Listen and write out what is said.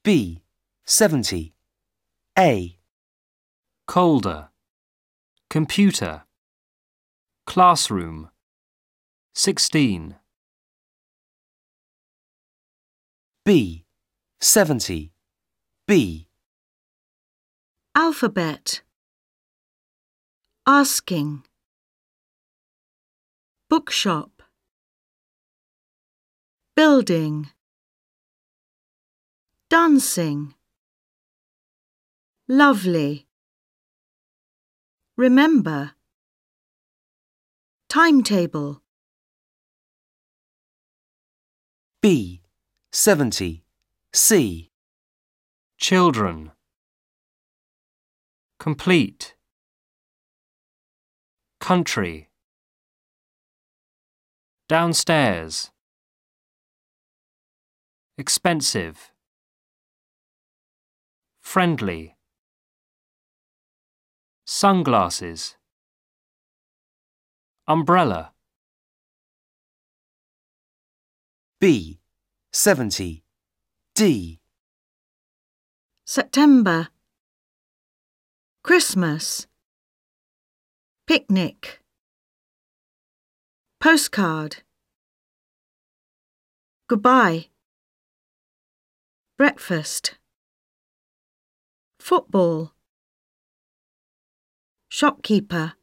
B. 70. A. colder, computer, classroom, 16. B. 70. B. alphabet, asking, bookshop, building, dancing, lovely, remember, timetable. B. 70. C. children, complete, country, downstairs, expensive, friendly, sunglasses, umbrella. B. 70. D. September, Christmas, picnic, postcard, goodbye, breakfast, football, shopkeeper.